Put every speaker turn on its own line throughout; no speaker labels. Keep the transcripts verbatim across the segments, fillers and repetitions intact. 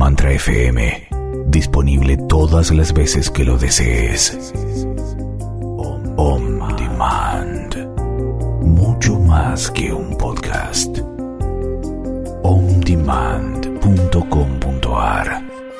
Mantra F M, disponible todas las veces que lo desees. On Demand, mucho más que un podcast. on demand punto com punto a r.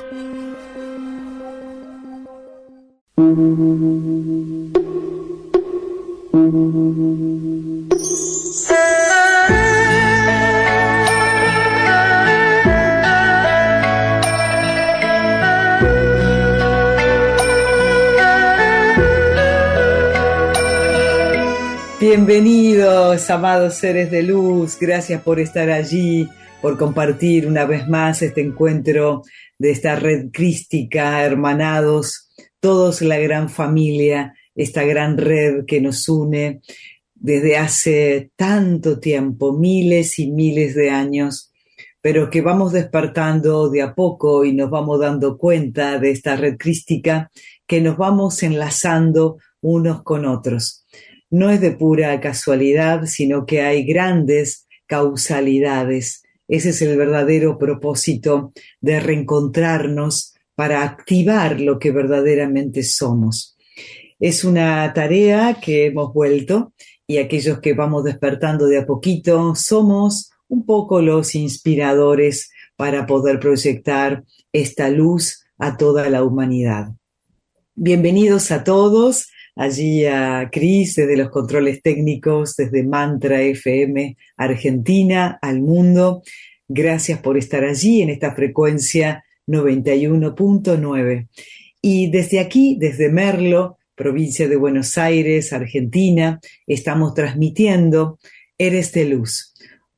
Bienvenidos, amados seres de luz, gracias por estar allí, por compartir una vez más este encuentro de esta red crística, hermanados, todos la gran familia, esta gran red que nos une desde hace tanto tiempo, miles y miles de años, pero que vamos despertando de a poco y nos vamos dando cuenta de esta red crística, que nos vamos enlazando unos con otros. No es de pura casualidad, sino que hay grandes causalidades. Ese es el verdadero propósito de reencontrarnos para activar lo que verdaderamente somos. Es una tarea que hemos vuelto y aquellos que vamos despertando de a poquito somos un poco los inspiradores para poder proyectar esta luz a toda la humanidad. Bienvenidos a todos. Allí a Cris desde los controles técnicos, desde Mantra F M Argentina, al mundo. Gracias por estar allí en esta frecuencia noventa y uno punto nueve. Y desde aquí, desde Merlo, provincia de Buenos Aires, Argentina, estamos transmitiendo Eres de Luz.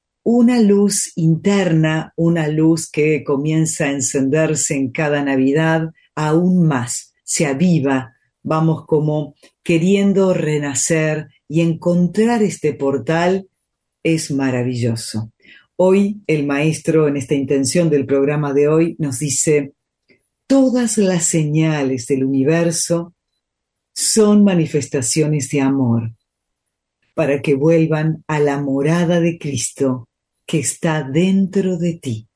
Una luz interna, una luz que comienza a encenderse en cada Navidad aún más, se aviva. Vamos como queriendo renacer y encontrar este portal es maravilloso. Hoy el maestro, en esta intención del programa de hoy, nos dice: todas las señales del universo son manifestaciones de amor para que vuelvan a la morada de Cristo que está dentro de ti.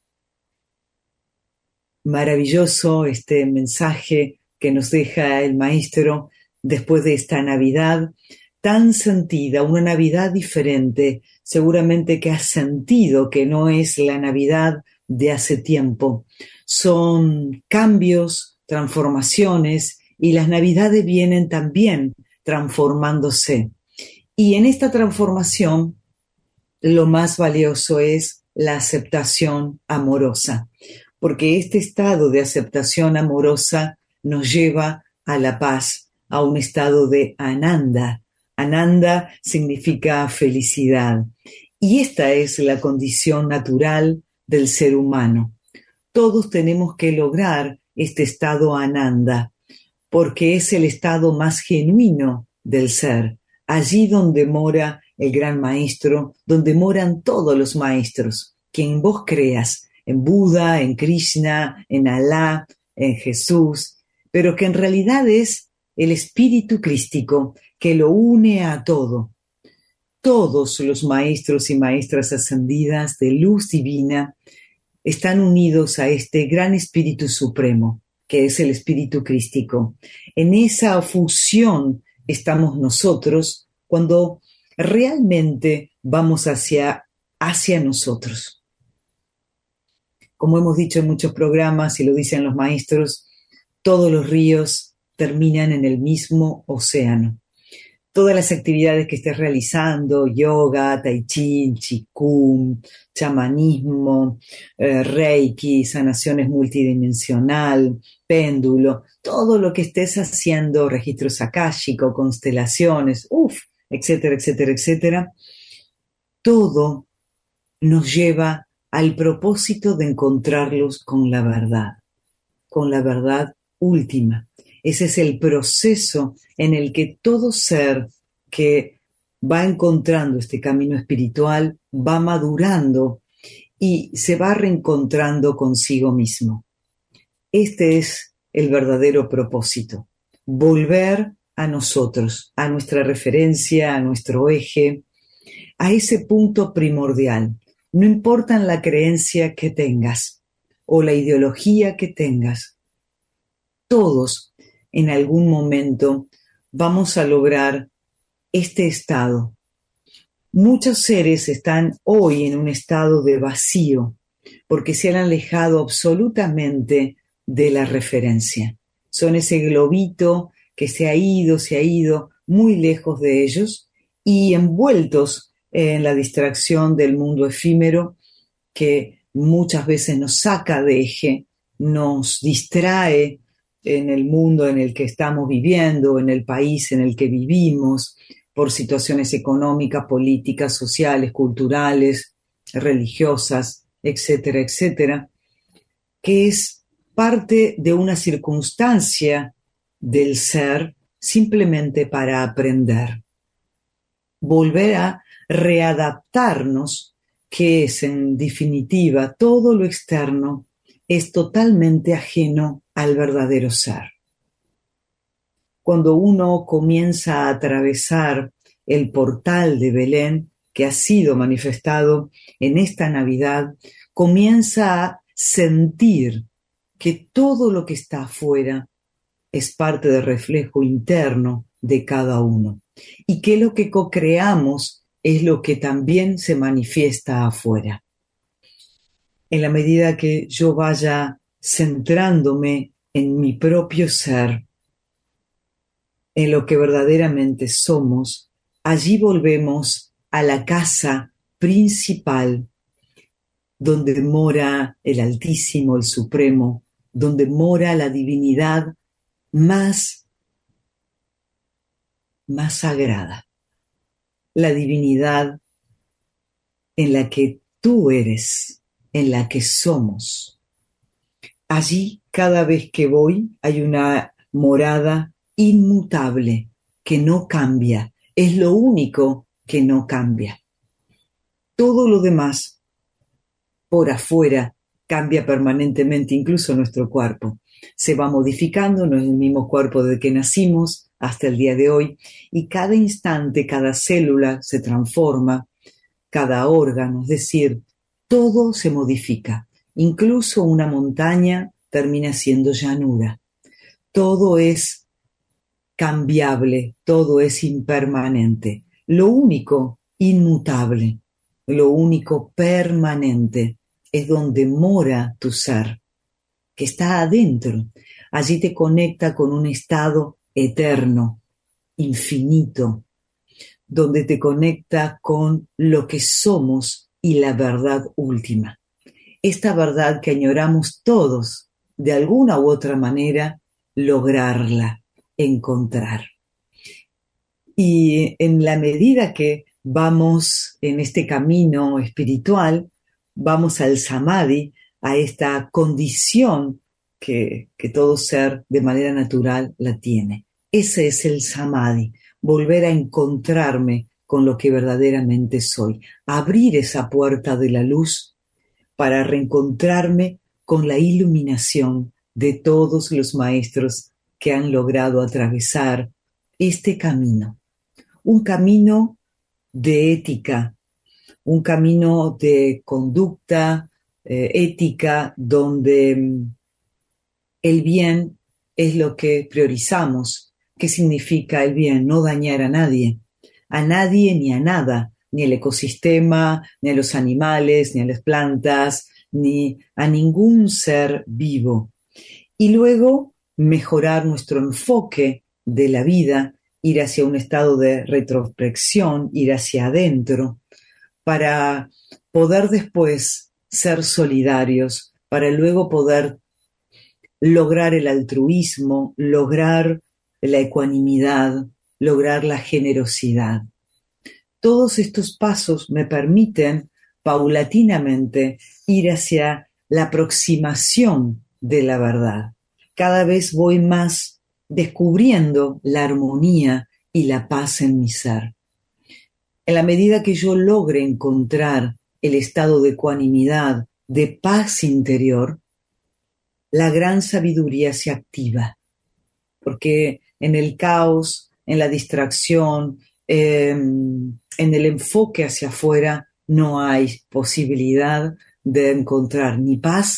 Maravilloso este mensaje que nos deja el maestro después de esta Navidad tan sentida, una Navidad diferente, seguramente que has sentido que no es la Navidad de hace tiempo. Son cambios, transformaciones, y las Navidades vienen también transformándose. Y en esta transformación, lo más valioso es la aceptación amorosa, porque este estado de aceptación amorosa nos lleva a la paz, a un estado de Ananda. Ananda significa felicidad. Y esta es la condición natural del ser humano. Todos tenemos que lograr este estado Ananda, porque es el estado más genuino del ser. Allí donde mora el gran maestro, donde moran todos los maestros. Quien vos creas, en Buda, en Krishna, en Alá, en Jesús, pero que en realidad es el espíritu crístico que lo une a todo. Todos los maestros y maestras ascendidas de luz divina están unidos a este gran espíritu supremo, que es el espíritu crístico. En esa fusión estamos nosotros cuando realmente vamos hacia, hacia nosotros. Como hemos dicho en muchos programas y lo dicen los maestros, todos los ríos terminan en el mismo océano. Todas las actividades que estés realizando, yoga, tai chi, qigong, chamanismo, eh, reiki, sanaciones multidimensional, péndulo, todo lo que estés haciendo, registros akáshicos, constelaciones, uff, etcétera, etcétera, etcétera, todo nos lleva al propósito de encontrarlos con la verdad, con la verdad última. Ese es el proceso en el que todo ser que va encontrando este camino espiritual va madurando y se va reencontrando consigo mismo. Este es el verdadero propósito, volver a nosotros, a nuestra referencia, a nuestro eje, a ese punto primordial. No importa la creencia que tengas, o la ideología que tengas, todos en algún momento vamos a lograr este estado. Muchos seres están hoy en un estado de vacío porque se han alejado absolutamente de la referencia. Son ese globito que se ha ido, se ha ido muy lejos de ellos y envueltos en la distracción del mundo efímero que muchas veces nos saca de eje, nos distrae en el mundo en el que estamos viviendo, en el país en el que vivimos, por situaciones económicas, políticas, sociales, culturales, religiosas, etcétera, etcétera, que es parte de una circunstancia del ser simplemente para aprender. Volver a readaptarnos, que es en definitiva todo lo externo, es totalmente ajeno al verdadero ser. Cuando uno comienza a atravesar el portal de Belén, que ha sido manifestado en esta Navidad, comienza a sentir que todo lo que está afuera es parte del reflejo interno de cada uno y que lo que co-creamos es lo que también se manifiesta afuera. En la medida que yo vaya centrándome en mi propio ser, en lo que verdaderamente somos, allí volvemos a la casa principal donde mora el Altísimo, el Supremo, donde mora la divinidad más, más sagrada, la divinidad en la que tú eres, en la que somos. Allí, cada vez que voy, hay una morada inmutable que no cambia, es lo único que no cambia. Todo lo demás, por afuera, cambia permanentemente, incluso nuestro cuerpo. Se va modificando, no es el mismo cuerpo desde que nacimos hasta el día de hoy, y cada instante, cada célula se transforma, cada órgano, es decir, todo se modifica. Incluso una montaña termina siendo llanura. Todo es cambiable, todo es impermanente. Lo único inmutable, lo único permanente es donde mora tu ser, que está adentro. Allí te conecta con un estado eterno, infinito, donde te conecta con lo que somos y la verdad última. Esta verdad que añoramos todos, de alguna u otra manera, lograrla, encontrar. Y en la medida que vamos en este camino espiritual, vamos al samadhi, a esta condición que, que todo ser de manera natural la tiene. Ese es el samadhi, volver a encontrarme con lo que verdaderamente soy, abrir esa puerta de la luz para reencontrarme con la iluminación de todos los maestros que han logrado atravesar este camino. Un camino de ética, un camino de conducta eh, ética donde mm, el bien es lo que priorizamos. ¿Qué significa el bien? No dañar a nadie, a nadie ni a nada, ni al ecosistema, ni a los animales, ni a las plantas, ni a ningún ser vivo. Y luego mejorar nuestro enfoque de la vida, ir hacia un estado de retrospección, ir hacia adentro, para poder después ser solidarios, para luego poder lograr el altruismo, lograr la ecuanimidad, lograr la generosidad. Todos estos pasos me permiten paulatinamente ir hacia la aproximación de la verdad. Cada vez voy más descubriendo la armonía y la paz en mi ser. En la medida que yo logre encontrar el estado de ecuanimidad, de paz interior, la gran sabiduría se activa. Porque en el caos, en la distracción, eh, en el enfoque hacia afuera, no hay posibilidad de encontrar ni paz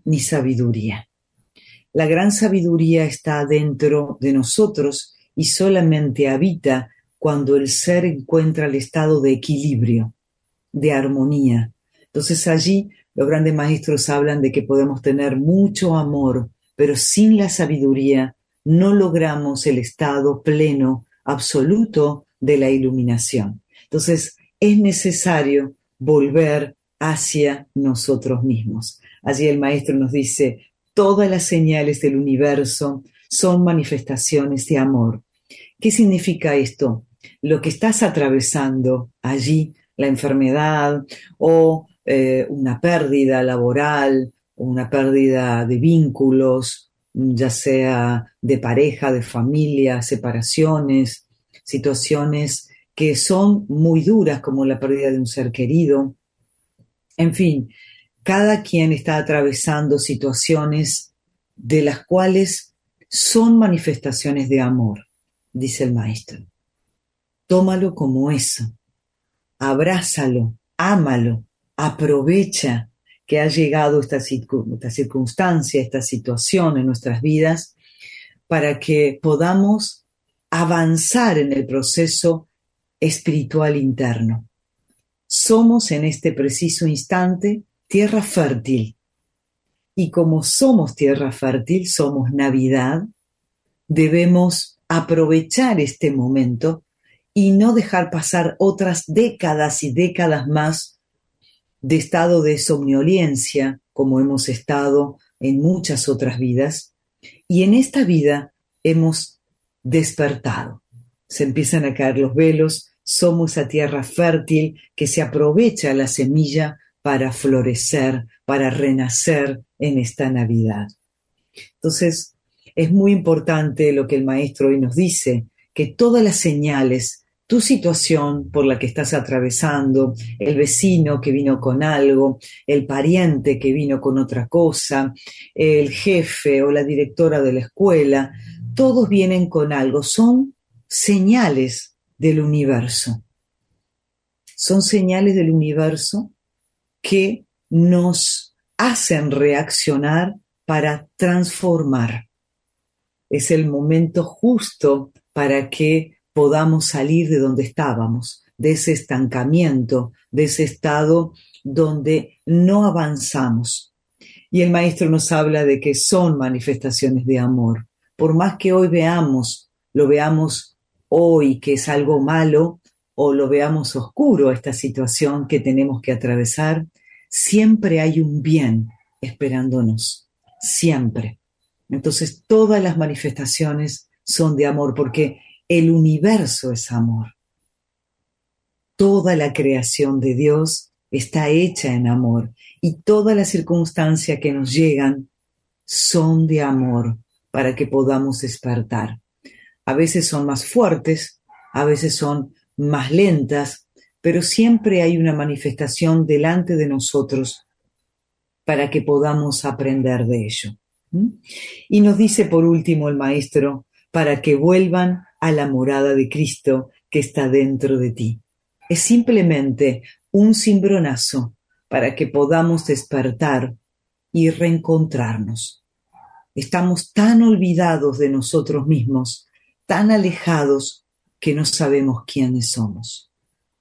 ni sabiduría. La gran sabiduría está dentro de nosotros y solamente habita cuando el ser encuentra el estado de equilibrio, de armonía. Entonces allí los grandes maestros hablan de que podemos tener mucho amor, pero sin la sabiduría no logramos el estado pleno, absoluto de la iluminación. Entonces es necesario volver hacia nosotros mismos. Allí el maestro nos dice, todas las señales del universo son manifestaciones de amor. ¿Qué significa esto? Lo que estás atravesando allí, la enfermedad o eh, una pérdida laboral, una pérdida de vínculos, ya sea de pareja, de familia, separaciones, situaciones que son muy duras como la pérdida de un ser querido. En fin, cada quien está atravesando situaciones de las cuales son manifestaciones de amor, dice el maestro. Tómalo como eso, abrázalo, ámalo, aprovecha que ha llegado esta, esta circunstancia, esta situación en nuestras vidas para que podamos avanzar en el proceso espiritual interno. Somos en este preciso instante tierra fértil y como somos tierra fértil, somos Navidad, debemos aprovechar este momento y no dejar pasar otras décadas y décadas más de estado de somnolencia, como hemos estado en muchas otras vidas, y en esta vida hemos despertado. Se empiezan a caer los velos, somos esa tierra fértil que se aprovecha la semilla para florecer, para renacer en esta Navidad. Entonces, es muy importante lo que el maestro hoy nos dice, que todas las señales, tu situación por la que estás atravesando, el vecino que vino con algo, el pariente que vino con otra cosa, el jefe o la directora de la escuela, todos vienen con algo, son señales del universo. Son señales del universo que nos hacen reaccionar para transformar. Es el momento justo para que podamos salir de donde estábamos, de ese estancamiento, de ese estado donde no avanzamos. Y el maestro nos habla de que son manifestaciones de amor. Por más que hoy veamos, lo veamos hoy que es algo malo o lo veamos oscuro, esta situación que tenemos que atravesar, siempre hay un bien esperándonos, siempre. Entonces todas las manifestaciones son de amor porque el universo es amor. Toda la creación de Dios está hecha en amor y todas las circunstancias que nos llegan son de amor para que podamos despertar. A veces son más fuertes, a veces son más lentas, pero siempre hay una manifestación delante de nosotros para que podamos aprender de ello. ¿Mm? Y nos dice por último el maestro, para que vuelvan a la morada de Cristo que está dentro de ti. Es simplemente un cimbronazo para que podamos despertar y reencontrarnos. Estamos tan olvidados de nosotros mismos, tan alejados que no sabemos quiénes somos.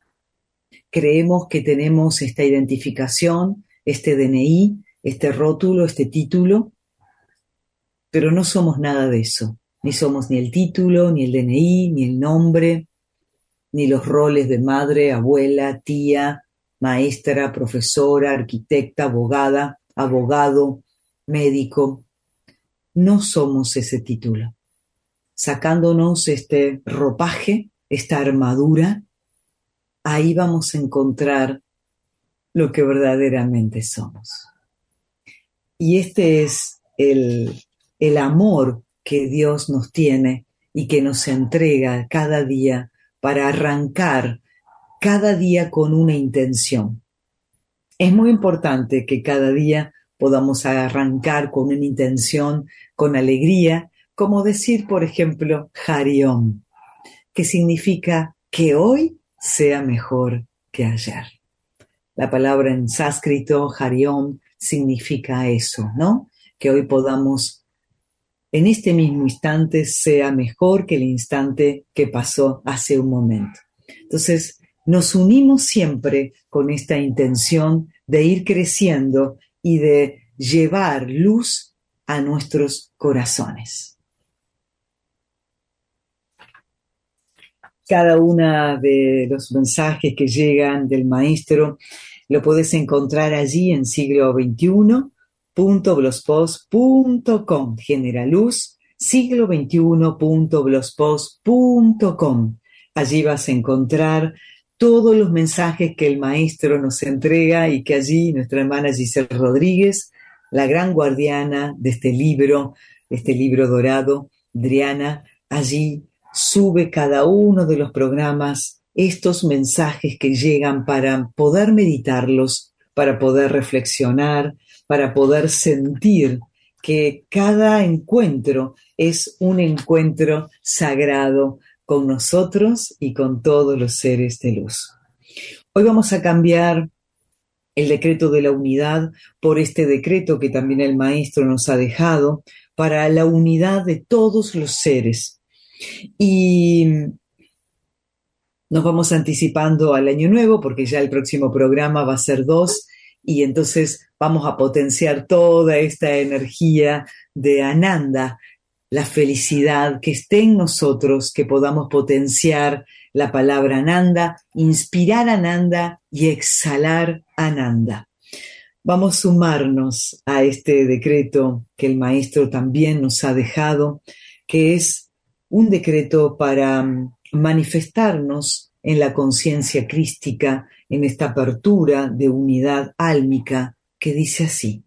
Creemos que tenemos esta identificación, este D N I, este rótulo, este título, pero no somos nada de eso. Ni somos ni el título, ni el D N I, ni el nombre, ni los roles de madre, abuela, tía, maestra, profesora, arquitecta, abogada, abogado, médico. No somos ese título. Sacándonos este ropaje, esta armadura, ahí vamos a encontrar lo que verdaderamente somos. Y este es el, el amor que Dios nos tiene y que nos entrega cada día para arrancar cada día con una intención. Es muy importante que cada día podamos arrancar con una intención, con alegría, como decir, por ejemplo, Hariom, que significa que hoy sea mejor que ayer. La palabra en sánscrito, Hariom, significa eso, ¿no? Que hoy podamos, en este mismo instante, sea mejor que el instante que pasó hace un momento. Entonces, nos unimos siempre con esta intención de ir creciendo y de llevar luz a nuestros corazones. Cada uno de los mensajes que llegan del Maestro lo puedes encontrar allí en siglo veintiuno punto blogspot punto com. Generaluz, siglo veintiuno punto blogspot punto com. Allí vas a encontrar todos los mensajes que el Maestro nos entrega y que allí nuestra hermana Giselle Rodríguez, la gran guardiana de este libro, este libro dorado, Driana, allí sube cada uno de los programas estos mensajes que llegan para poder meditarlos, para poder reflexionar, para poder sentir que cada encuentro es un encuentro sagrado con nosotros y con todos los seres de luz. Hoy vamos a cambiar el decreto de la unidad por este decreto que también el Maestro nos ha dejado para la unidad de todos los seres. Y nos vamos anticipando al año nuevo porque ya el próximo programa va a ser dos y entonces vamos a potenciar toda esta energía de Ananda, la felicidad que esté en nosotros, que podamos potenciar la palabra Ananda, inspirar Ananda y exhalar Ananda. Vamos a sumarnos a este decreto que el Maestro también nos ha dejado, que es un decreto para manifestarnos en la conciencia crística, en esta apertura de unidad álmica que dice así: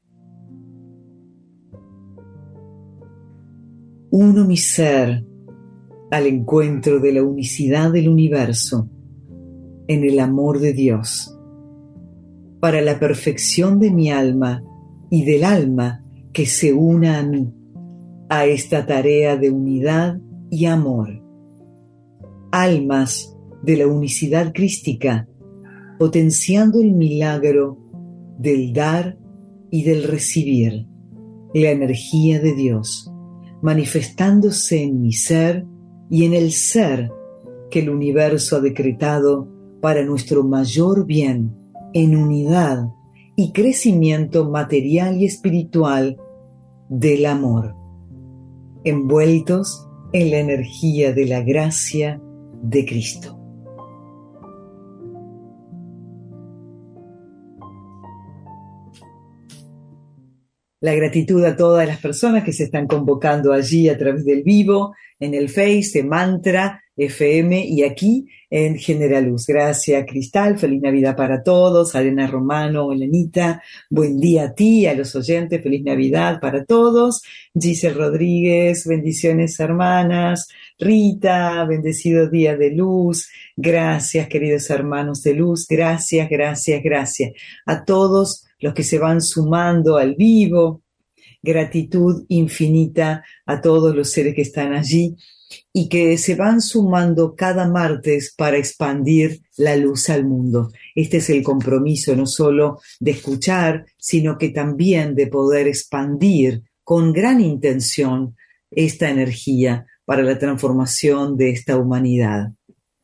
uno mi ser al encuentro de la unicidad del universo en el amor de Dios, para la perfección de mi alma y del alma que se una a mí, a esta tarea de unidad y amor. Almas de la unicidad crística, potenciando el milagro del dar y del recibir, la energía de Dios, manifestándose en mi ser y en el ser que el universo ha decretado para nuestro mayor bien, en unidad y crecimiento material y espiritual del amor, envueltos en la energía de la gracia de Cristo. La gratitud a todas las personas que se están convocando allí a través del vivo, en el Face, de Mantra F M y aquí en Generaluz. Gracias, Cristal. Feliz Navidad para todos. Arena Romano, Elenita. Buen día a ti, a los oyentes. Feliz Navidad para todos. Giselle Rodríguez. Bendiciones, hermanas. Rita, bendecido día de luz. Gracias, queridos hermanos de luz. Gracias, gracias, gracias. A todos los que se van sumando al vivo, gratitud infinita a todos los seres que están allí y que se van sumando cada martes para expandir la luz al mundo. Este es el compromiso no solo de escuchar, sino que también de poder expandir con gran intención esta energía para la transformación de esta humanidad.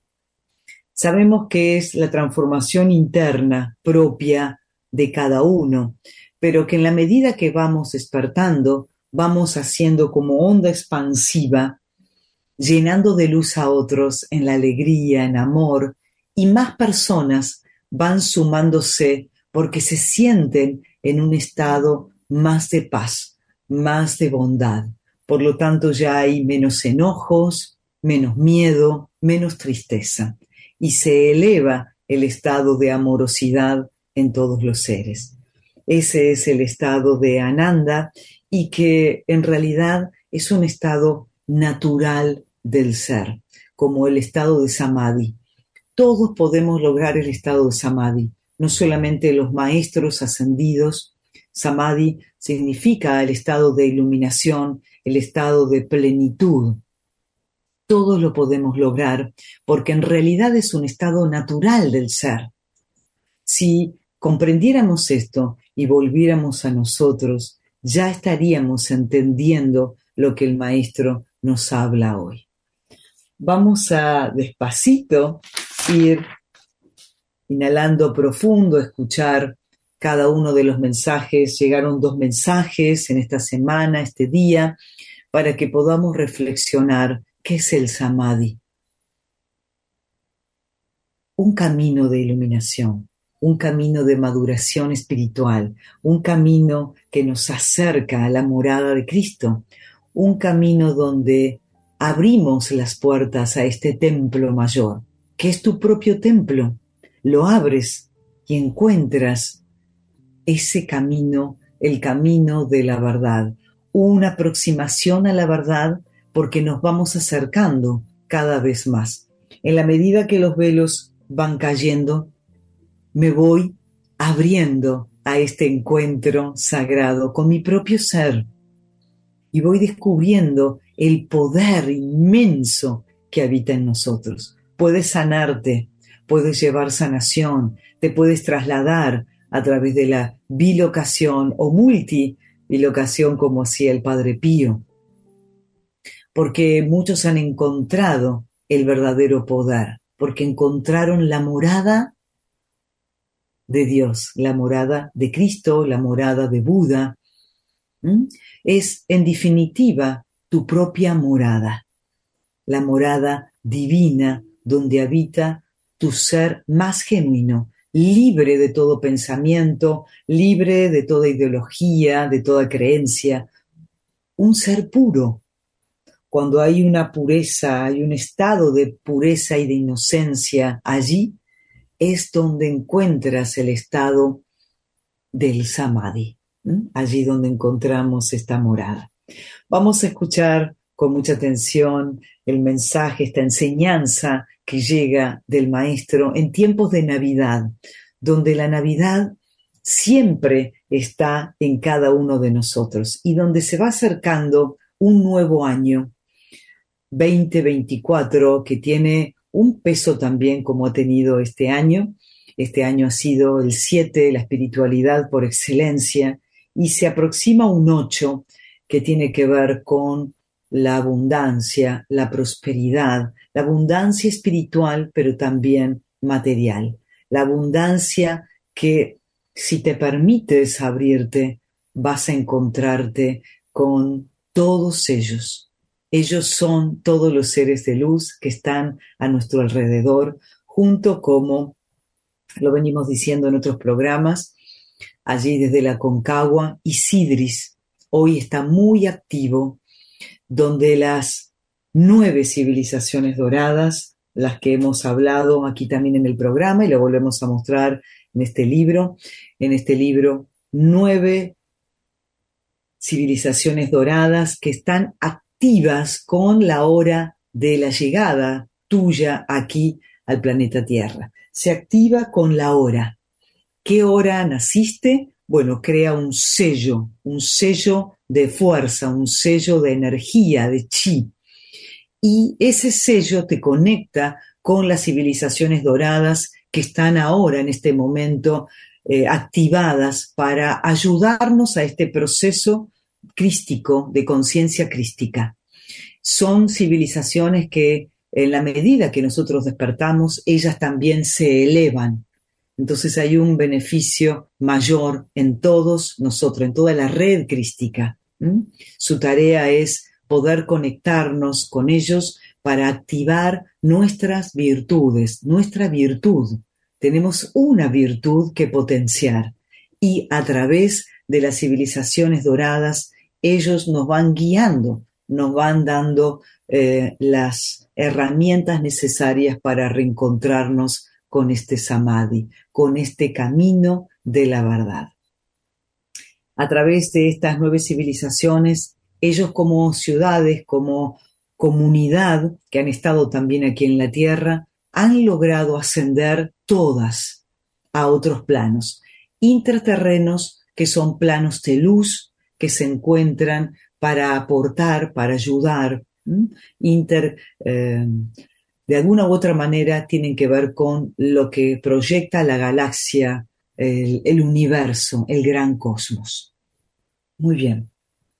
Sabemos que es la transformación interna propia de cada uno, pero que en la medida que vamos despertando, vamos haciendo como onda expansiva, llenando de luz a otros en la alegría, en amor, y más personas van sumándose porque se sienten en un estado más de paz, más de bondad. Por lo tanto, ya hay menos enojos, menos miedo, menos tristeza, y se eleva el estado de amorosidad en todos los seres. Ese es el estado de Ananda y que en realidad es un estado natural del ser, como el estado de Samadhi. Todos podemos lograr el estado de Samadhi, no solamente los maestros ascendidos. Samadhi significa el estado de iluminación, el estado de plenitud. Todos lo podemos lograr porque en realidad es un estado natural del ser. Si comprendiéramos esto y volviéramos a nosotros, ya estaríamos entendiendo lo que el Maestro nos habla hoy. Vamos a despacito ir inhalando profundo, escuchar cada uno de los mensajes. Llegaron dos mensajes en esta semana, este día, para que podamos reflexionar qué es el Samadhi. Un camino de iluminación, un camino de maduración espiritual, un camino que nos acerca a la morada de Cristo, un camino donde abrimos las puertas a este templo mayor, que es tu propio templo. Lo abres y encuentras ese camino, el camino de la verdad, una aproximación a la verdad porque nos vamos acercando cada vez más. En la medida que los velos van cayendo, me voy abriendo a este encuentro sagrado con mi propio ser y voy descubriendo el poder inmenso que habita en nosotros. Puedes sanarte, puedes llevar sanación, te puedes trasladar a través de la bilocación o multibilocación como hacía el Padre Pío, porque muchos han encontrado el verdadero poder, porque encontraron la morada de Dios, la morada de Cristo, la morada de Buda. ¿Mm? Es, en definitiva, tu propia morada, la morada divina donde habita tu ser más genuino, libre de todo pensamiento, libre de toda ideología, de toda creencia, un ser puro. Cuando hay una pureza, hay un estado de pureza y de inocencia allí, es donde encuentras el estado del Samadhi, ¿Mm? Allí donde encontramos esta morada. Vamos a escuchar con mucha atención el mensaje, esta enseñanza que llega del Maestro en tiempos de Navidad, donde la Navidad siempre está en cada uno de nosotros y donde se va acercando un nuevo año, veinte veinticuatro, que tiene un peso también como ha tenido este año. Este año ha sido el siete, la espiritualidad por excelencia, y se aproxima un ocho que tiene que ver con la abundancia, la prosperidad, la abundancia espiritual, pero también material. La abundancia que, si te permites abrirte, vas a encontrarte con todos ellos. Ellos son todos los seres de luz que están a nuestro alrededor, junto como lo venimos diciendo en otros programas, allí desde la Concagua, Isidris hoy está muy activo, donde las nueve civilizaciones doradas, las que hemos hablado aquí también en el programa y lo volvemos a mostrar en este libro, en este libro, nueve civilizaciones doradas que están activas con la hora de la llegada tuya aquí al planeta Tierra. Se activa con la hora. ¿Qué hora naciste? Bueno, crea un sello, un sello de fuerza, un sello de energía, de chi. Y ese sello te conecta con las civilizaciones doradas que están ahora, en este momento, eh, activadas para ayudarnos a este proceso crístico, de conciencia crística. Son civilizaciones que, en la medida que nosotros despertamos, ellas también se elevan. Entonces hay un beneficio mayor en todos nosotros, en toda la red crística. ¿Mm? Su tarea es poder conectarnos con ellos para activar nuestras virtudes, nuestra virtud. Tenemos una virtud que potenciar y a través de las civilizaciones doradas ellos nos van guiando, nos van dando eh, las herramientas necesarias para reencontrarnos con este Samadhi, con este camino de la verdad. A través de estas nueve civilizaciones, ellos como ciudades, como comunidad que han estado también aquí en la Tierra, han logrado ascender todas a otros planos, intraterrenos que son planos de luz que se encuentran para aportar, para ayudar, ¿m? Inter, eh, de alguna u otra manera tienen que ver con lo que proyecta la galaxia el, el universo, el gran cosmos. Muy bien.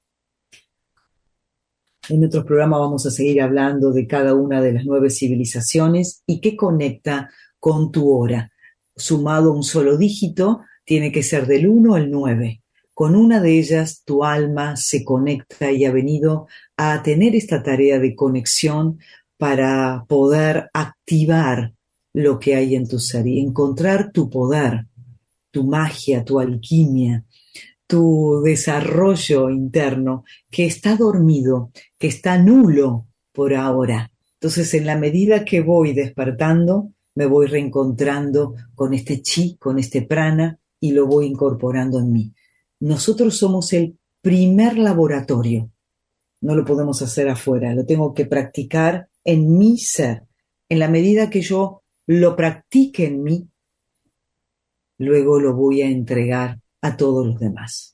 En otros programas vamos a seguir hablando de cada una de las nueve civilizaciones y qué conecta con tu hora. Sumado a un solo dígito, tiene que ser del uno al nueve. Con una de ellas tu alma se conecta y ha venido a tener esta tarea de conexión para poder activar lo que hay en tu ser y encontrar tu poder, tu magia, tu alquimia, tu desarrollo interno que está dormido, que está nulo por ahora. Entonces, en la medida que voy despertando, me voy reencontrando con este chi, con este prana, y lo voy incorporando en mí. Nosotros somos el primer laboratorio. No lo podemos hacer afuera, lo tengo que practicar en mi ser. En la medida que yo lo practique en mí, luego lo voy a entregar a todos los demás.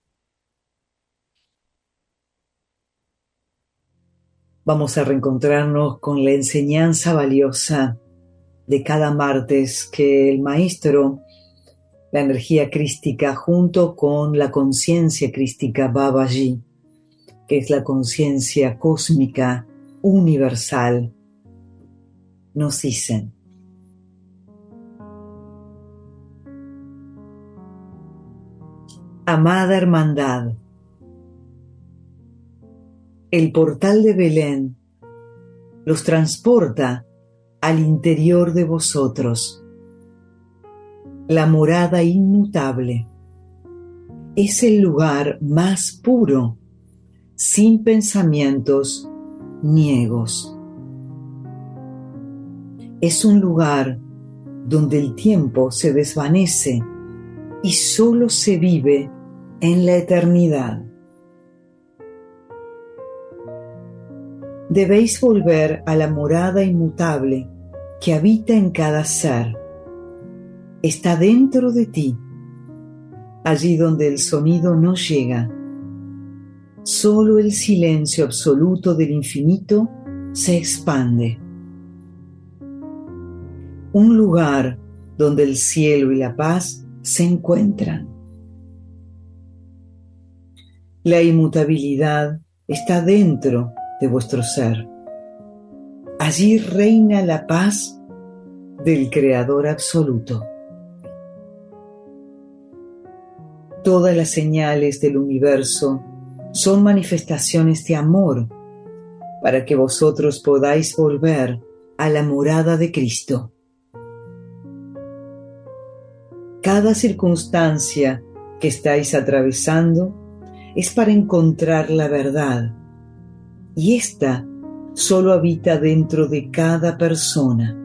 Vamos a reencontrarnos con la enseñanza valiosa de cada martes que el maestro, la energía crística, junto con la conciencia crística Babaji, que es la conciencia cósmica universal, nos dicen. Amada hermandad, el portal de Belén los transporta al interior de vosotros. La morada inmutable es el lugar más puro, sin pensamientos ni egos. Es un lugar donde el tiempo se desvanece y solo se vive en la eternidad. Debéis volver a la morada inmutable que habita en cada ser. Está dentro de ti, allí donde el sonido no llega. Solo el silencio absoluto del infinito se expande. Un lugar donde el cielo y la paz se encuentran. La inmutabilidad está dentro de vuestro ser. Allí reina la paz del Creador absoluto. Todas las señales del universo son manifestaciones de amor para que vosotros podáis volver a la morada de Cristo. Cada circunstancia que estáis atravesando es para encontrar la verdad, y ésta solo habita dentro de cada persona.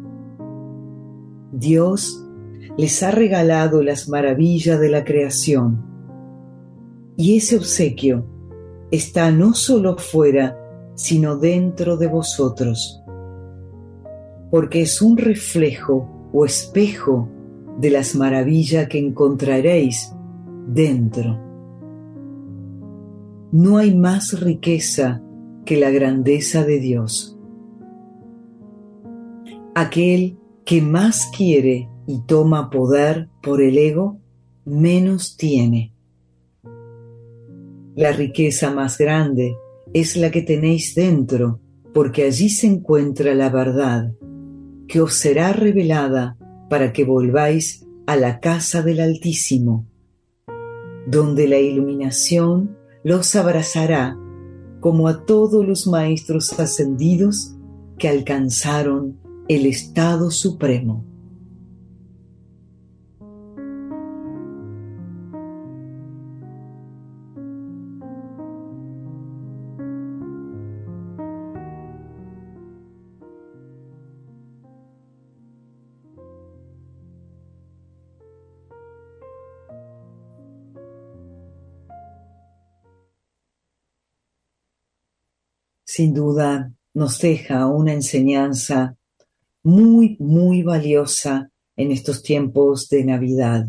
Dios les ha regalado las maravillas de la creación, y ese obsequio está no solo fuera, sino dentro de vosotros, porque es un reflejo o espejo de las maravillas que encontraréis dentro. No hay más riqueza que la grandeza de Dios. Aquel que más quiere y toma poder por el ego, menos tiene. La riqueza más grande es la que tenéis dentro, porque allí se encuentra la verdad, que os será revelada para que volváis a la casa del Altísimo, donde la iluminación los abrazará como a todos los maestros ascendidos que alcanzaron el estado supremo. Sin duda nos deja una enseñanza muy, muy valiosa en estos tiempos de Navidad.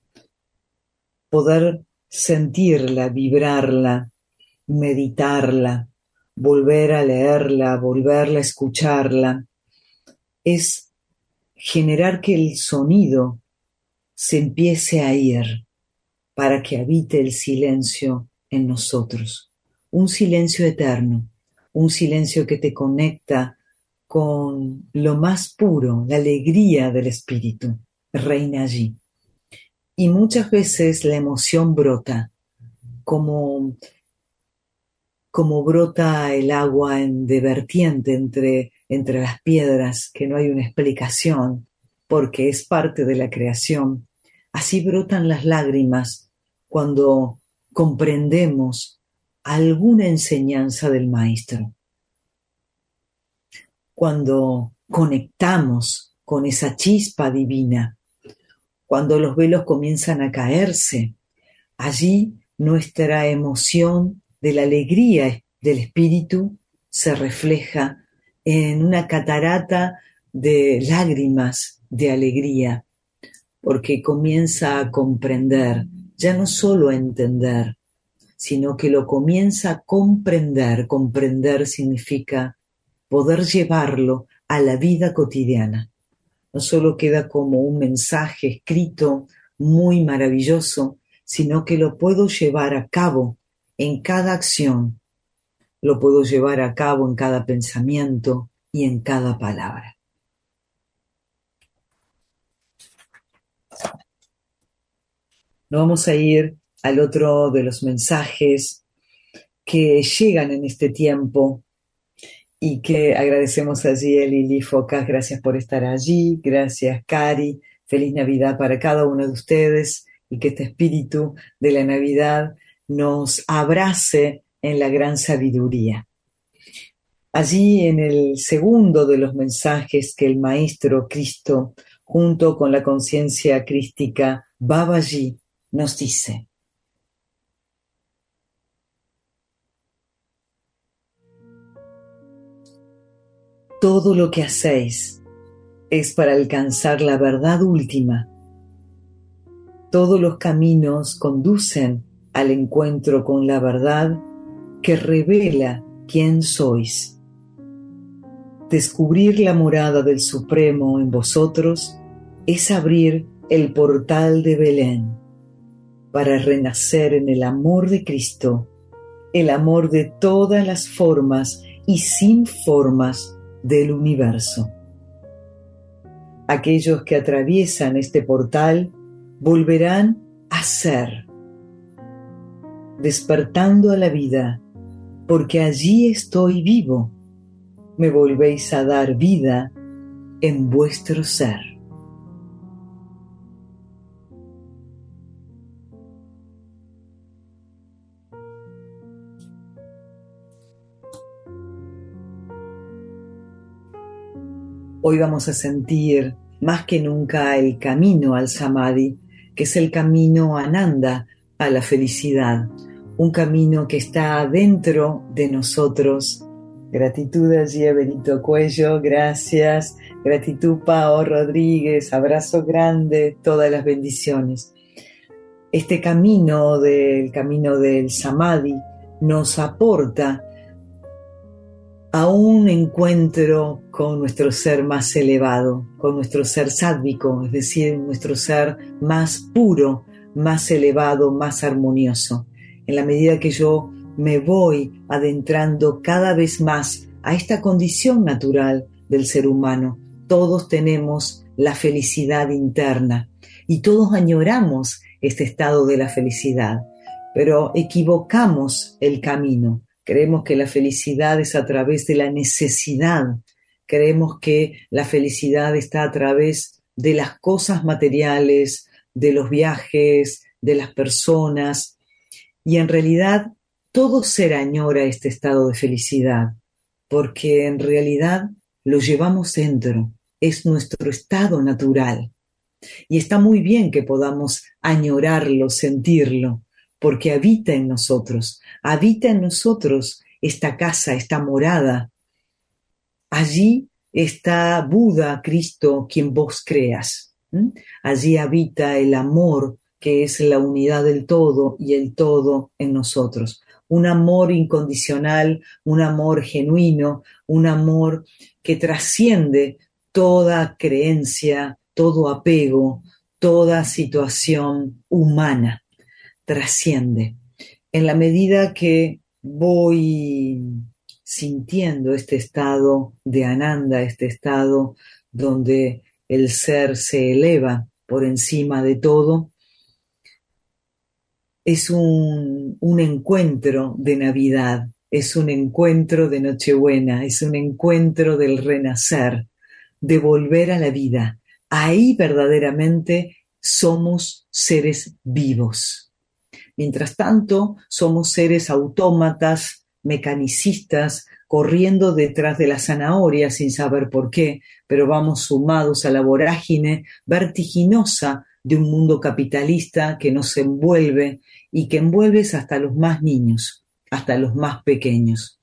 Poder sentirla, vibrarla, meditarla, volver a leerla, volverla a escucharla, es generar que el sonido se empiece a ir para que habite el silencio en nosotros. Un silencio eterno, un silencio que te conecta con lo más puro, la alegría del espíritu, reina allí. Y muchas veces la emoción brota, como, como brota el agua en, de vertiente entre, entre las piedras, que no hay una explicación, porque es parte de la creación. Así brotan las lágrimas cuando comprendemos alguna enseñanza del Maestro. Cuando conectamos con esa chispa divina, cuando los velos comienzan a caerse, allí nuestra emoción de la alegría del espíritu se refleja en una catarata de lágrimas de alegría, porque comienza a comprender, ya no solo a entender, sino que lo comienza a comprender. Comprender significa poder llevarlo a la vida cotidiana. No solo queda como un mensaje escrito muy maravilloso, sino que lo puedo llevar a cabo en cada acción, lo puedo llevar a cabo en cada pensamiento y en cada palabra. Nos vamos a ir al otro de los mensajes que llegan en este tiempo y que agradecemos allí a Lili Focas. Gracias por estar allí. Gracias, Cari. Feliz Navidad para cada uno de ustedes y que este espíritu de la Navidad nos abrace en la gran sabiduría. Allí en el segundo de los mensajes que el Maestro Cristo, junto con la conciencia crística Babaji, nos dice: todo lo que hacéis es para alcanzar la verdad última. Todos los caminos conducen al encuentro con la verdad que revela quién sois. Descubrir la morada del Supremo en vosotros es abrir el portal de Belén para renacer en el amor de Cristo, el amor de todas las formas y sin formas del universo. Aquellos que atraviesan este portal volverán a ser, despertando a la vida, porque allí estoy vivo. Me volvéis a dar vida en vuestro ser. Hoy vamos a sentir más que nunca el camino al Samadhi, que es el camino Ananda a la felicidad, un camino que está dentro de nosotros. Gratitud allí a Benito Cuello, gracias. Gratitud Pao Rodríguez, abrazo grande, todas las bendiciones. Este camino del camino del Samadhi nos aporta a un encuentro con nuestro ser más elevado, con nuestro ser sádvico, es decir, nuestro ser más puro, más elevado, más armonioso. En la medida que yo me voy adentrando cada vez más a esta condición natural del ser humano, todos tenemos la felicidad interna y todos añoramos este estado de la felicidad, pero equivocamos el camino. Creemos que la felicidad es a través de la necesidad. Creemos que la felicidad está a través de las cosas materiales, de los viajes, de las personas. Y en realidad todo ser añora este estado de felicidad, porque en realidad lo llevamos dentro. Es nuestro estado natural. Y está muy bien que podamos añorarlo, sentirlo, porque habita en nosotros, habita en nosotros esta casa, esta morada. Allí está Buda, Cristo, quien vos creas. ¿Mm? Allí habita el amor, que es la unidad del todo y el todo en nosotros. Un amor incondicional, un amor genuino, un amor que trasciende toda creencia, todo apego, toda situación humana, trasciende. En la medida que voy sintiendo este estado de Ananda, este estado donde el ser se eleva por encima de todo, es un, un encuentro de Navidad, es un encuentro de Nochebuena, es un encuentro del renacer, de volver a la vida. Ahí verdaderamente somos seres vivos. Mientras tanto, somos seres autómatas, mecanicistas, corriendo detrás de la zanahoria sin saber por qué, pero vamos sumados a la vorágine vertiginosa de un mundo capitalista que nos envuelve y que envuelve hasta los más niños, hasta los más pequeños.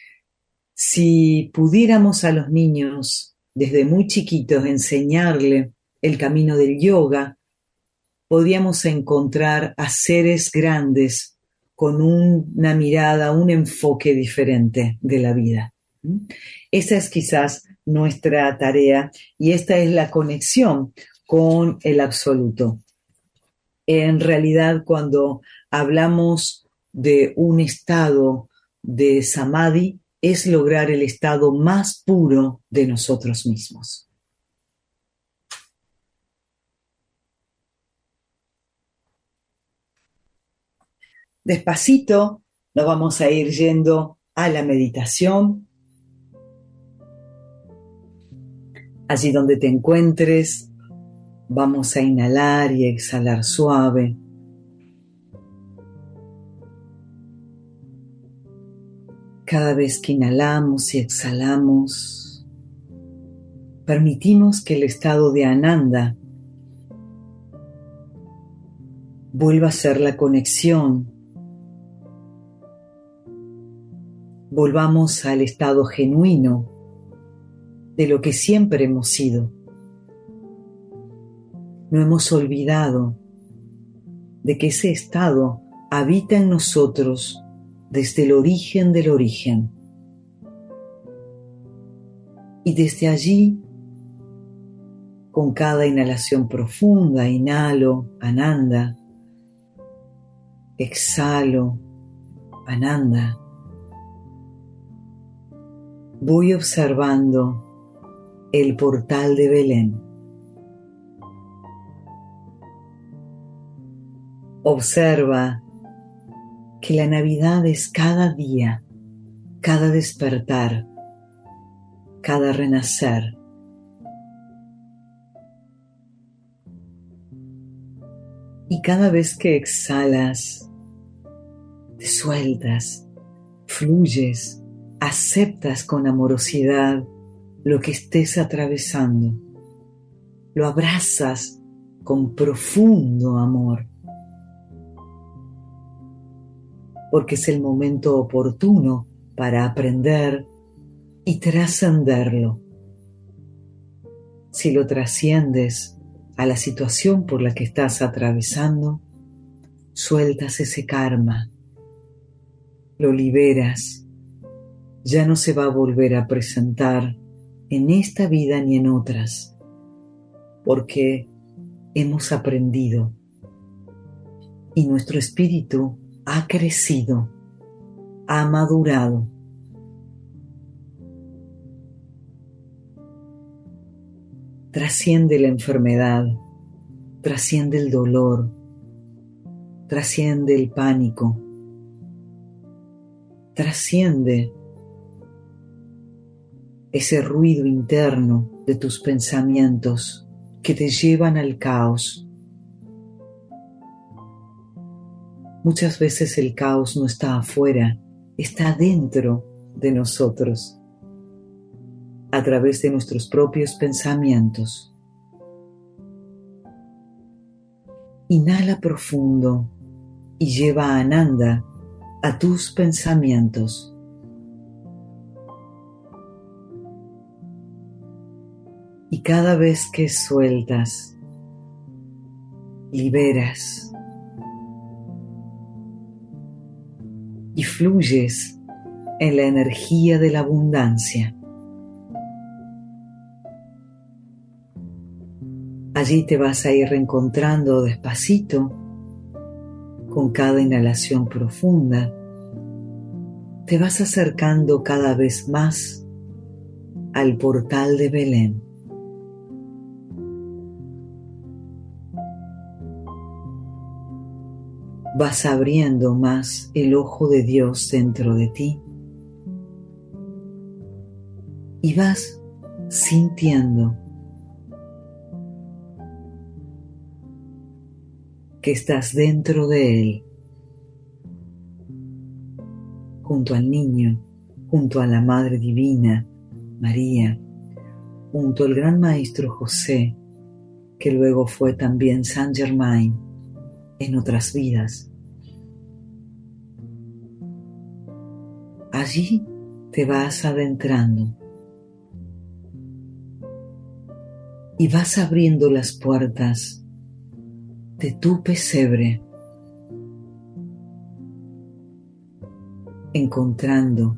Si pudiéramos a los niños desde muy chiquitos enseñarle el camino del yoga, podríamos encontrar a seres grandes con un, una mirada, un enfoque diferente de la vida. Esa es quizás nuestra tarea y esta es la conexión con el absoluto. En realidad, cuando hablamos de un estado de samadhi, es lograr el estado más puro de nosotros mismos. Despacito nos vamos a ir yendo a la meditación. Allí donde te encuentres, vamos a inhalar y exhalar suave. Cada vez que inhalamos y exhalamos, permitimos que el estado de Ananda vuelva a ser la conexión. Volvamos al estado genuino de lo que siempre hemos sido. No hemos olvidado de que ese estado habita en nosotros desde el origen del origen. Y desde allí, con cada inhalación profunda, inhalo, Ananda, exhalo, Ananda, voy observando el portal de Belén. Observa que la Navidad es cada día, cada despertar, cada renacer. Y cada vez que exhalas, te sueltas, fluyes, aceptas con amorosidad lo que estés atravesando. Lo abrazas con profundo amor. Porque es el momento oportuno para aprender y trascenderlo. Si lo trasciendes a la situación por la que estás atravesando, sueltas ese karma, lo liberas, ya no se va a volver a presentar en esta vida ni en otras, porque hemos aprendido y nuestro espíritu ha crecido, ha madurado. Trasciende la enfermedad, trasciende el dolor, trasciende el pánico, trasciende ese ruido interno de tus pensamientos que te llevan al caos. Muchas veces el caos no está afuera, está dentro de nosotros, a través de nuestros propios pensamientos. Inhala profundo y lleva a Ananda a tus pensamientos. Y cada vez que sueltas, liberas y fluyes en la energía de la abundancia. Allí te vas a ir reencontrando despacito con cada inhalación profunda. Te vas acercando cada vez más al portal de Belén. Vas abriendo más el ojo de Dios dentro de ti y vas sintiendo que estás dentro de Él, junto al niño, junto a la Madre Divina, María, junto al gran Maestro José, que luego fue también Saint Germain en otras vidas. Allí te vas adentrando y vas abriendo las puertas de tu pesebre, encontrando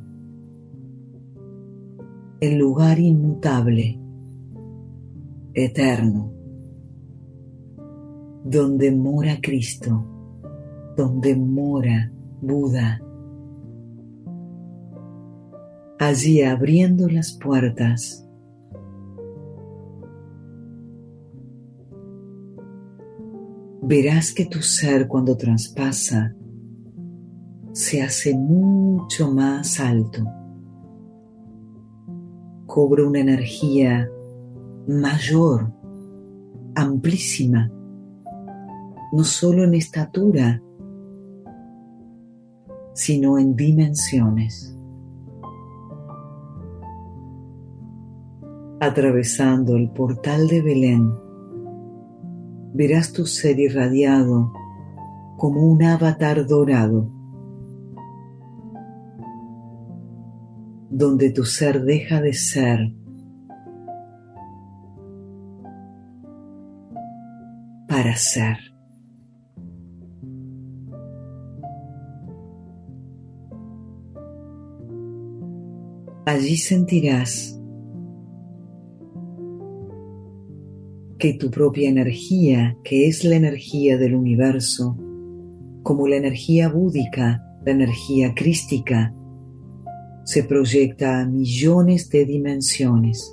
el lugar inmutable, eterno, donde mora Cristo, donde mora Buda. Allí abriendo las puertas, verás que tu ser, cuando traspasa, se hace mucho más alto. Cobra una energía mayor, amplísima, no solo en estatura, sino en dimensiones. Atravesando el portal de Belén, verás tu ser irradiado como un avatar dorado, donde tu ser deja de ser para ser. Allí sentirás que tu propia energía, que es la energía del universo, como la energía búdica, la energía crística, se proyecta a millones de dimensiones,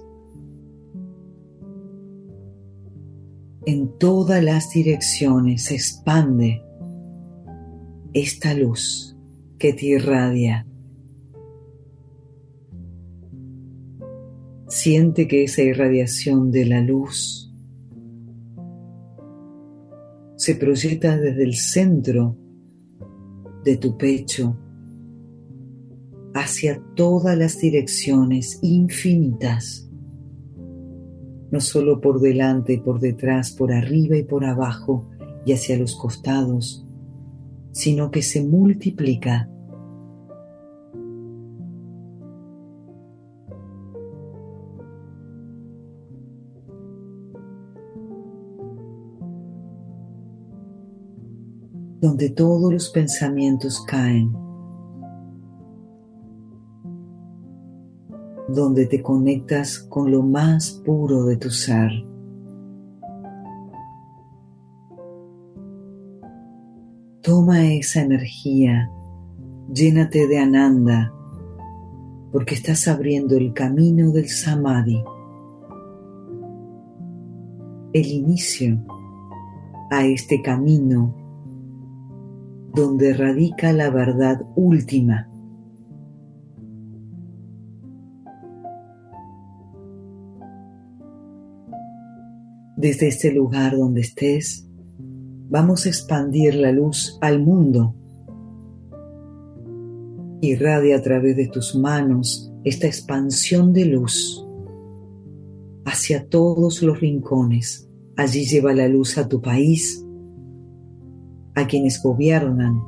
en todas las direcciones se expande esta luz que te irradia. Siente que esa irradiación de la luz se proyecta desde el centro de tu pecho hacia todas las direcciones infinitas, no solo por delante y por detrás, por arriba y por abajo y hacia los costados, sino que se multiplica. Donde todos los pensamientos caen, donde te conectas con lo más puro de tu ser. Toma esa energía, llénate de Ananda, porque estás abriendo el camino del Samadhi, el inicio a este camino donde radica la verdad última. Desde este lugar donde estés, vamos a expandir la luz al mundo. Irradia a través de tus manos esta expansión de luz hacia todos los rincones. Allí lleva la luz a tu país, a quienes gobiernan,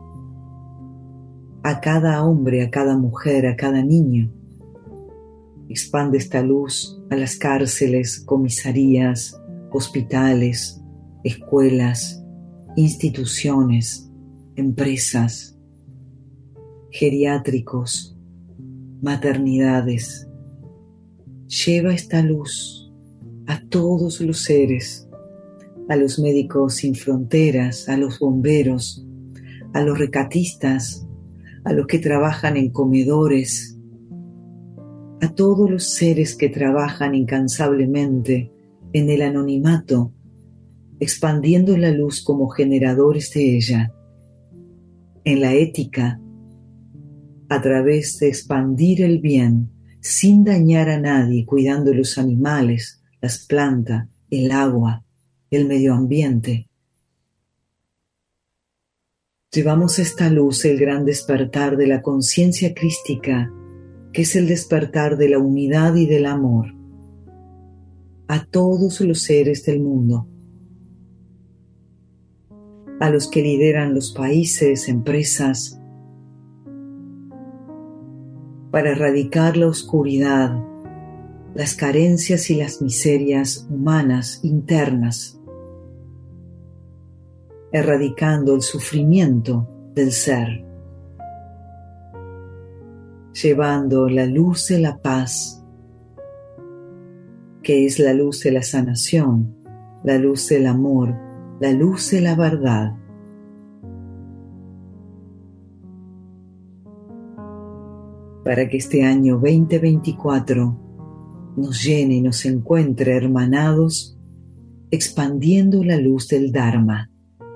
a cada hombre, a cada mujer, a cada niño. Expande esta luz a las cárceles, comisarías, hospitales, escuelas, instituciones, empresas, geriátricos, maternidades. Lleva esta luz a todos los seres a los médicos sin fronteras, a los bomberos, a los rescatistas, a los que trabajan en comedores, a todos los seres que trabajan incansablemente en el anonimato, expandiendo la luz como generadores de ella, en la ética, a través de expandir el bien sin dañar a nadie, cuidando los animales, las plantas, el agua, el medio ambiente. Llevamos esta luz, el gran despertar de la conciencia crística, que es el despertar de la unidad y del amor, a todos los seres del mundo, a los que lideran los países, empresas, para erradicar la oscuridad, las carencias y las miserias humanas internas, erradicando el sufrimiento del ser, llevando la luz de la paz, que es la luz de la sanación, la luz del amor, la luz de la verdad. Para que este año veinte veinticuatro nos llene y nos encuentre hermanados, expandiendo la luz del Dharma,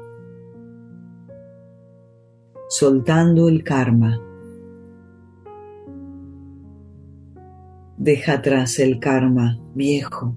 soltando el karma. Deja atrás el karma viejo,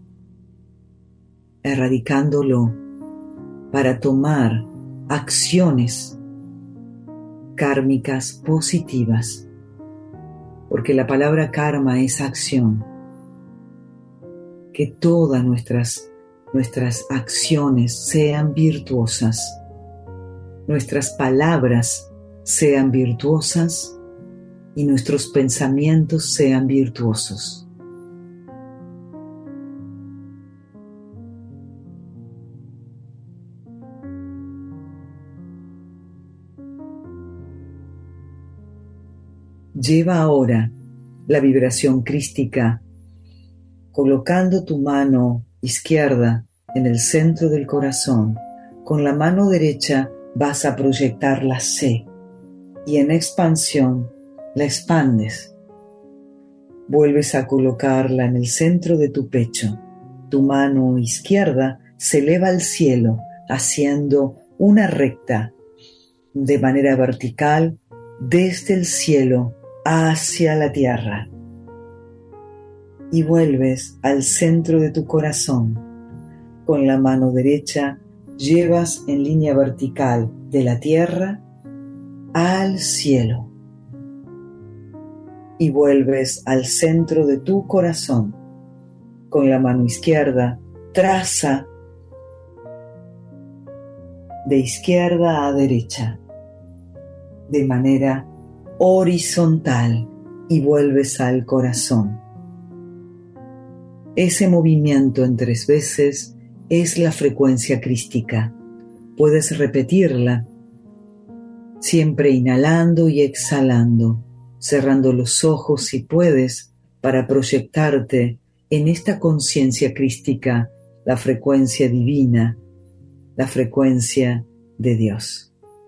erradicándolo para tomar acciones kármicas positivas, porque la palabra karma es acción. Que todas nuestras, nuestras acciones sean virtuosas, nuestras palabras sean virtuosas y nuestros pensamientos sean virtuosos. Lleva ahora la vibración crística, colocando tu mano izquierda en el centro del corazón. Con la mano derecha vas a proyectar la C y en expansión la expandes. Vuelves a colocarla en el centro de tu pecho. Tu mano izquierda se eleva al cielo, haciendo una recta de manera vertical desde el cielo hacia la tierra. Y vuelves al centro de tu corazón. Con la mano derecha llevas en línea vertical de la tierra al cielo. Y vuelves al centro de tu corazón. Con la mano izquierda traza de izquierda a derecha, de manera horizontal, y vuelves al corazón. Ese movimiento en tres veces es la frecuencia crística. Puedes repetirla, siempre inhalando y exhalando, cerrando los ojos si puedes, para proyectarte en esta conciencia crística, la frecuencia divina, la frecuencia de Dios.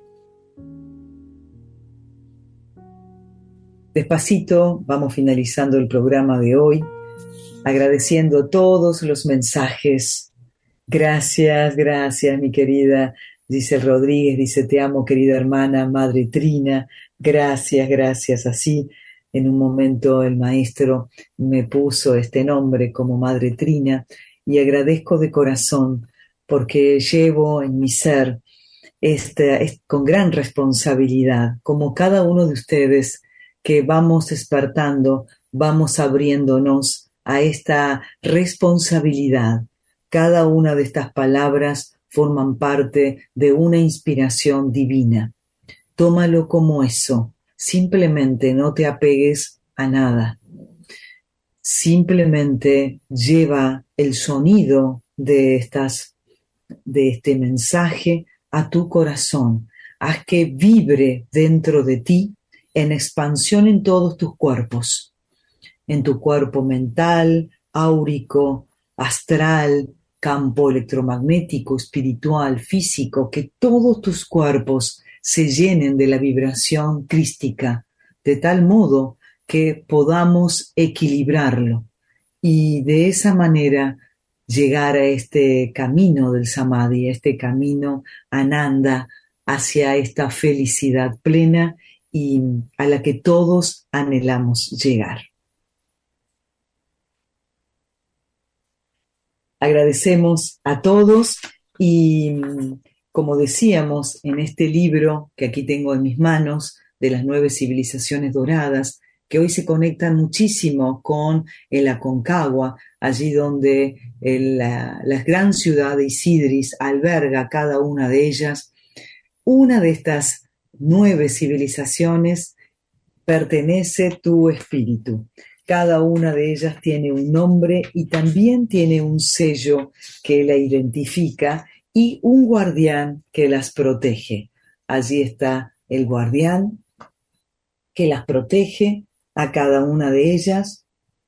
Despacito vamos finalizando el programa de hoy, agradeciendo todos los mensajes. Gracias, gracias, mi querida Giselle Rodríguez, dice: te amo, querida hermana, Madre Trina. Gracias, gracias. Así, en un momento el maestro me puso este nombre como Madre Trina, y agradezco de corazón porque llevo en mi ser esta, esta, con gran responsabilidad, como cada uno de ustedes, que vamos despertando, vamos abriéndonos a esta responsabilidad. Cada una de estas palabras forman parte de una inspiración divina. Tómalo como eso. Simplemente no te apegues a nada. Simplemente lleva el sonido de, estas, de este mensaje a tu corazón. Haz que vibre dentro de ti en expansión en todos tus cuerpos, en tu cuerpo mental, áurico, astral, campo electromagnético, espiritual, físico, que todos tus cuerpos se llenen de la vibración crística, de tal modo que podamos equilibrarlo y de esa manera llegar a este camino del Samadhi, a este camino Ananda, hacia esta felicidad plena y a la que todos anhelamos llegar. Agradecemos a todos y, como decíamos, en este libro que aquí tengo en mis manos, de las nueve civilizaciones doradas, que hoy se conectan muchísimo con el Aconcagua, allí donde el, la, la gran ciudad de Isidris alberga cada una de ellas. Una de estas nueve civilizaciones pertenece tu espíritu. Cada una de ellas tiene un nombre y también tiene un sello que la identifica y un guardián que las protege. Allí está el guardián que las protege a cada una de ellas,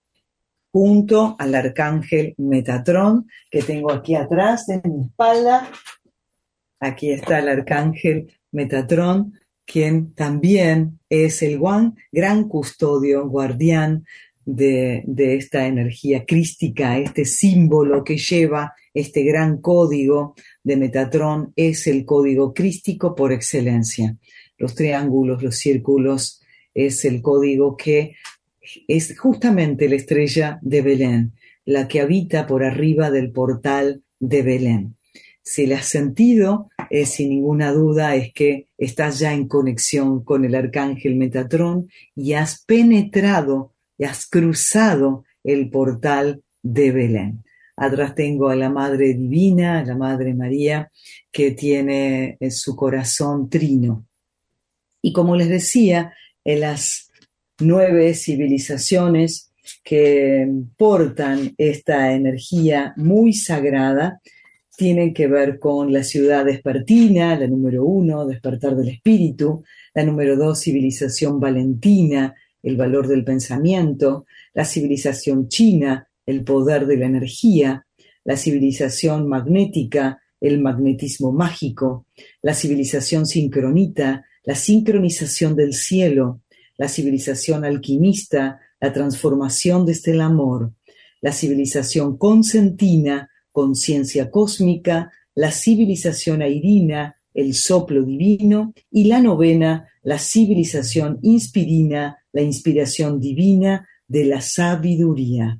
junto al arcángel Metatrón, que tengo aquí atrás de mi espalda. Aquí está el arcángel Metatrón, quien también es el gran custodio, guardián de, de esta energía crística. Este símbolo que lleva este gran código de Metatrón es el código crístico por excelencia. Los triángulos, los círculos, es el código que es justamente la estrella de Belén, la que habita por arriba del portal de Belén. Si la has sentido, eh, sin ninguna duda, es que estás ya en conexión con el arcángel Metatrón y has penetrado y has cruzado el portal de Belén. Atrás tengo a la Madre Divina, a la Madre María, que tiene en su corazón trino. Y como les decía, en las nueve civilizaciones que portan esta energía muy sagrada, tienen que ver con la ciudad despertina, la número uno, despertar del espíritu, la número dos, civilización valentina, el valor del pensamiento, la civilización china, el poder de la energía, la civilización magnética, el magnetismo mágico, la civilización sincronita, la sincronización del cielo, la civilización alquimista, la transformación desde el amor, la civilización consentina, conciencia cósmica, la civilización airina, el soplo divino, y la novena, la civilización inspirina, la inspiración divina de la sabiduría.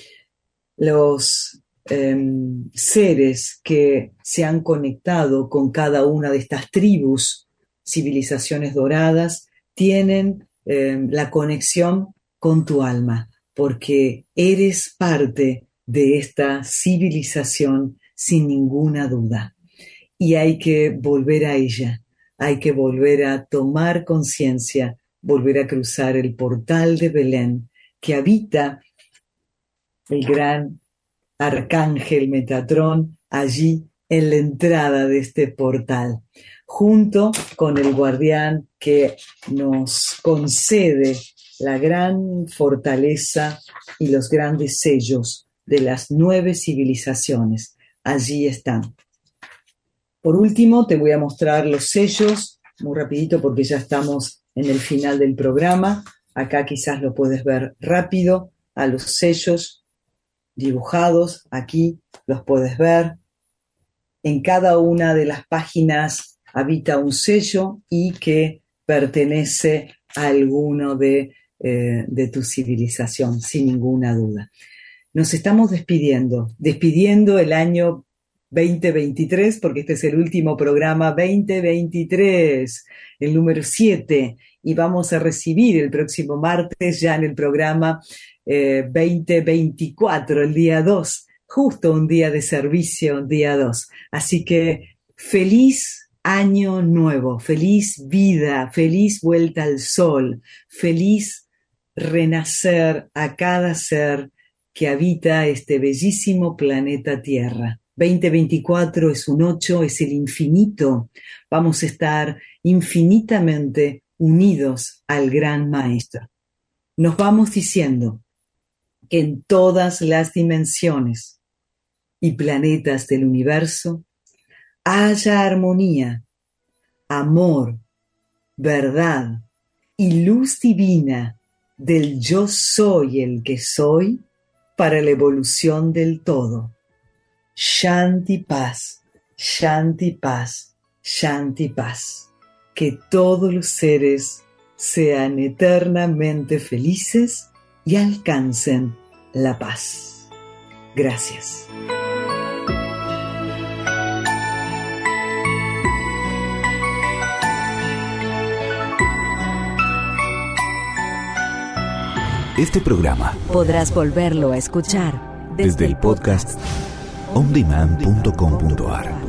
Los eh, seres que se han conectado con cada una de estas tribus, civilizaciones doradas, tienen eh, la conexión con tu alma, porque eres parte de esta civilización sin ninguna duda. Y hay que volver a ella, hay que volver a tomar conciencia, volver a cruzar el portal de Belén, que habita el gran arcángel Metatrón allí en la entrada de este portal, junto con el guardián que nos concede la gran fortaleza y los grandes sellos de las nueve civilizaciones. Allí están. Por último, te voy a mostrar los sellos, muy rapidito porque ya estamos en el final del programa. Acá quizás lo puedes ver rápido, a los sellos dibujados, aquí los puedes ver. En cada una de las páginas habita un sello y que pertenece a alguno de, eh, de tu civilización, sin ninguna duda. Nos estamos despidiendo, despidiendo el año veinte veintitrés, porque este es el último programa veinte veintitrés, el número siete, y vamos a recibir el próximo martes ya en el programa eh, veinte veinticuatro, el día dos, justo un día de servicio, día dos. Así que feliz año nuevo, feliz vida, feliz vuelta al sol, feliz renacer a cada ser que habita este bellísimo planeta Tierra. veinte veinticuatro es un ocho, es el infinito. Vamos a estar infinitamente unidos al Gran Maestro. Nos vamos diciendo que en todas las dimensiones y planetas del universo, haya armonía, amor, verdad y luz divina del yo soy el que soy para la evolución del todo. Shanti paz, Shanti paz, Shanti paz. Que todos los seres sean eternamente felices y alcancen la paz. Gracias.
Este programa
podrás volverlo a escuchar
desde el podcast on demand punto com punto a r.